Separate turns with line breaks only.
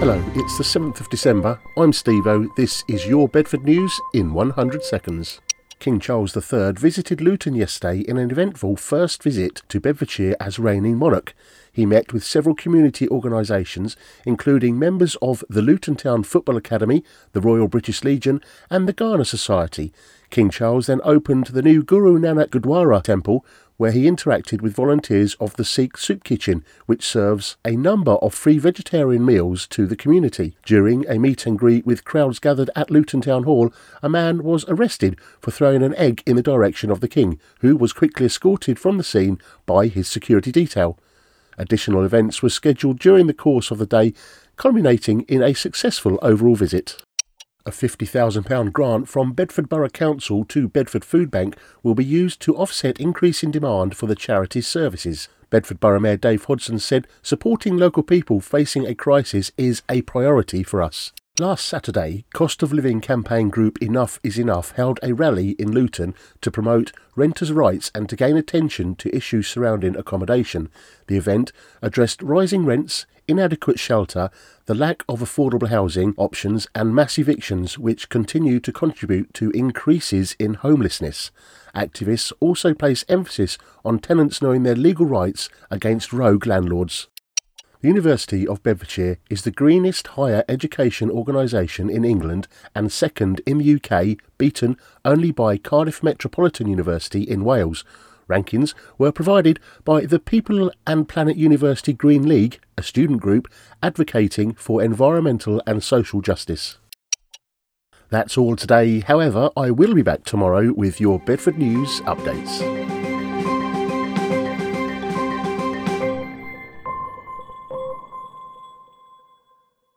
Hello, it's the 7th of December. I'm Steve-O. This is your Bedford News in 100 seconds. King Charles III visited Luton yesterday in an eventful first visit to Bedfordshire as reigning monarch. He met with several community organisations, including members of the Luton Town Football Academy, the Royal British Legion and the Ghana Society. King Charles then opened the new Guru Nanak Gurdwara temple, where he interacted with volunteers of the Sikh Soup Kitchen, which serves a number of free vegetarian meals to the community. During a meet and greet with crowds gathered at Luton Town Hall, a man was arrested for throwing an egg in the direction of the King, who was quickly escorted from the scene by his security detail. Additional events were scheduled during the course of the day, culminating in a successful overall visit. A £50,000 grant from Bedford Borough Council to Bedford Food Bank will be used to offset increasing demand for the charity's services. Bedford Borough Mayor Dave Hodson said supporting local people facing a crisis is a priority for us. Last Saturday, cost of living campaign group Enough is Enough held a rally in Luton to promote renters' rights and to gain attention to issues surrounding accommodation. The event addressed rising rents, inadequate shelter, the lack of affordable housing options and mass evictions, which continue to contribute to increases in homelessness. Activists also place emphasis on tenants knowing their legal rights against rogue landlords. The University of Bedfordshire is the greenest higher education organisation in England and second in the UK, beaten only by Cardiff Metropolitan University in Wales. Rankings were provided by the People and Planet University Green League, a student group advocating for environmental and social justice. That's all today. However, I will be back tomorrow with your Bedford News updates.